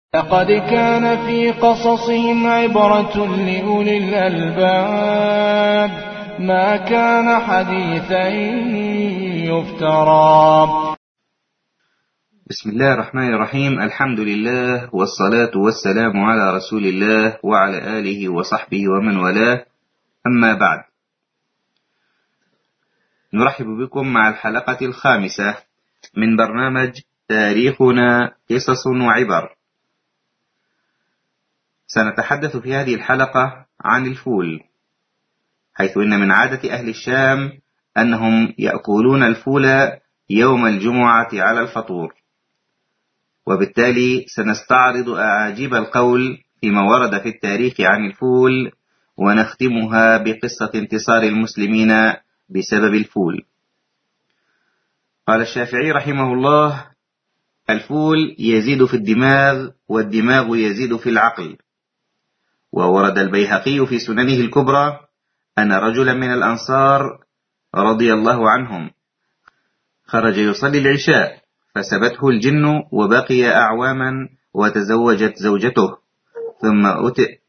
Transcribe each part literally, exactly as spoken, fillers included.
لقد كان في قصصهم عبرة لأولي الألباب ما كان حديثا يفترى. بسم الله الرحمن الرحيم. الحمد لله والصلاة والسلام على رسول الله وعلى آله وصحبه ومن والاه، أما بعد، نرحب بكم مع الحلقة الخامسة من برنامج تاريخنا قصص وعبر. سنتحدث في هذه الحلقة عن الفول، حيث إن من عادة أهل الشام أنهم يأكلون الفول يوم الجمعة على الفطور، وبالتالي سنستعرض أعاجيب القول فيما ورد في التاريخ عن الفول، ونختمها بقصة انتصار المسلمين بسبب الفول. قال الشافعي رحمه الله: الفول يزيد في الدماغ، والدماغ يزيد في العقل. وورد البيهقي في سننه الكبرى أن رجلا من الأنصار رضي الله عنهم خرج يصلي العشاء فسبته الجن وبقي أعواما، وتزوجت زوجته، ثم أتى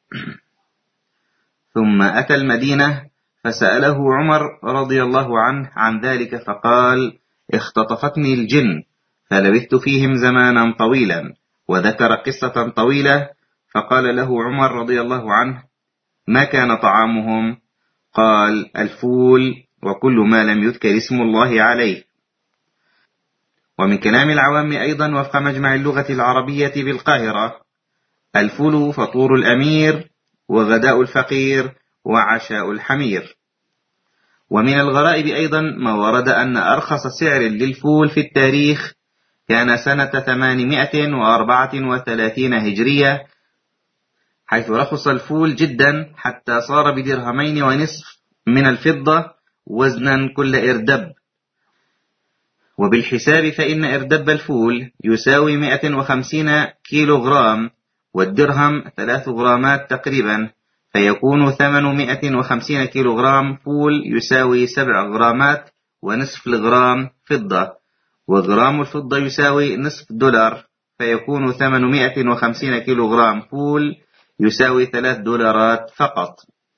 ثم أتى المدينة فسأله عمر رضي الله عنه عن ذلك، فقال: اختطفتني الجن فلبثت فيهم زمانا طويلا، وذكر قصة طويلة. فقال له عمر رضي الله عنه: ما كان طعامهم؟ قال: الفول وكل ما لم يذكر اسم الله عليه. ومن كلام العوام أيضا وفق مجمع اللغة العربية بالقاهرة: الفول فطور الأمير، وغداء الفقير، وعشاء الحمير. ومن الغرائب أيضا ما ورد أن أرخص سعر للفول في التاريخ كان سنة ثمانمائة وأربعة وثلاثين هجرية، حيث رخص الفول جدا حتى صار بدرهمين ونصف من الفضة وزنا كل إردب. وبالحساب فإن إردب الفول يساوي مائة وخمسين كيلو غرام، والدرهم ثلاث غرامات تقريبا، فيكون ثمانمائة وخمسين كيلو غرام فول يساوي سبع غرامات ونصف الغرام فضة، وغرام الفضة يساوي نصف دولار، فيكون ثمانمائة وخمسين كيلو غرام فول يساوي ثلاث دولارات فقط.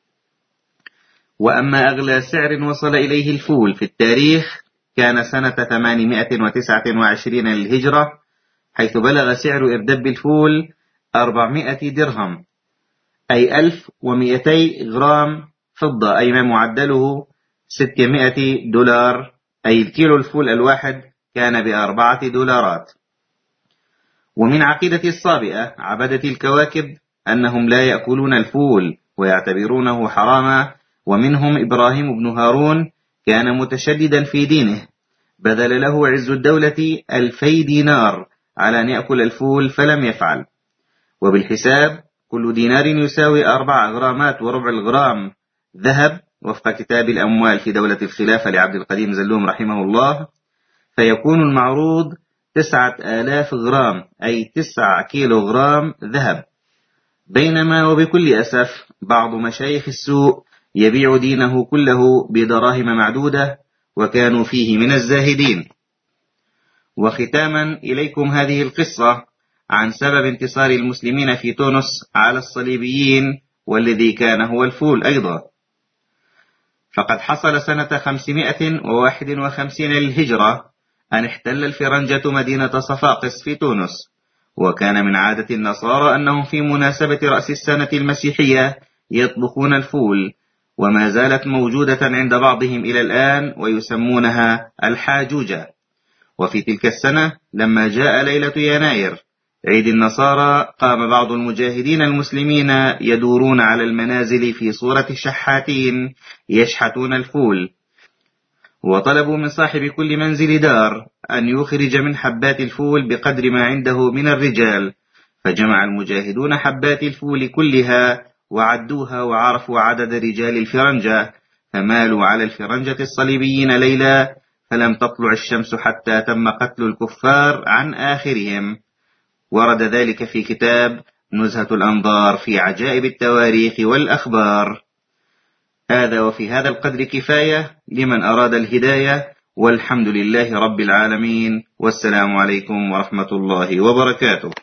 وأما أغلى سعر وصل إليه الفول في التاريخ كان سنة ثمانمائة وتسعة وعشرين للهجرة، حيث بلغ سعر إردب الفول أربعمائة درهم، أي ألف ومئتي غرام فضة، أي ما معدله ستمائة دولار، أي الكيلو الفول الواحد كان بأربعة دولارات. ومن عقيدة الصابئة عبدة الكواكب أنهم لا يأكلون الفول ويعتبرونه حراما، ومنهم إبراهيم بن هارون كان متشددا في دينه، بذل له عز الدولة ألفي دينار على أن يأكل الفول فلم يفعل. وبالحساب كل دينار يساوي أربع غرامات وربع الغرام ذهب، وفق كتاب الأموال في دولة الخلافة لعبد القديم زلوم رحمه الله، فيكون المعروض تسعة آلاف غرام، أي تسعة كيلو غرام ذهب. بينما وبكل أسف بعض مشايخ السوء يبيع دينه كله بدراهم معدودة، وكانوا فيه من الزاهدين. وختاما إليكم هذه القصة عن سبب انتصار المسلمين في تونس على الصليبيين، والذي كان هو الفول أيضا. فقد حصل سنة خمسمائة وواحد وخمسين للهجرة أن احتل الفرنجة مدينة صفاقس في تونس، وكان من عادة النصارى أنهم في مناسبة رأس السنة المسيحية يطبخون الفول، وما زالت موجودة عند بعضهم إلى الآن، ويسمونها الحاجوجة. وفي تلك السنة لما جاء ليلة يناير عيد النصارى، قام بعض المجاهدين المسلمين يدورون على المنازل في صورة شحاتين يشحتون الفول، وطلبوا من صاحب كل منزل دار أن يخرج من حبات الفول بقدر ما عنده من الرجال. فجمع المجاهدون حبات الفول كلها وعدوها، وعرفوا عدد رجال الفرنجة، فمالوا على الفرنجة الصليبيين ليلا، فلم تطلع الشمس حتى تم قتل الكفار عن آخرهم. ورد ذلك في كتاب نزهة الأنظار في عجائب التواريخ والأخبار. هذا وفي هذا القدر كفاية لمن أراد الهداية، والحمد لله رب العالمين، والسلام عليكم ورحمة الله وبركاته.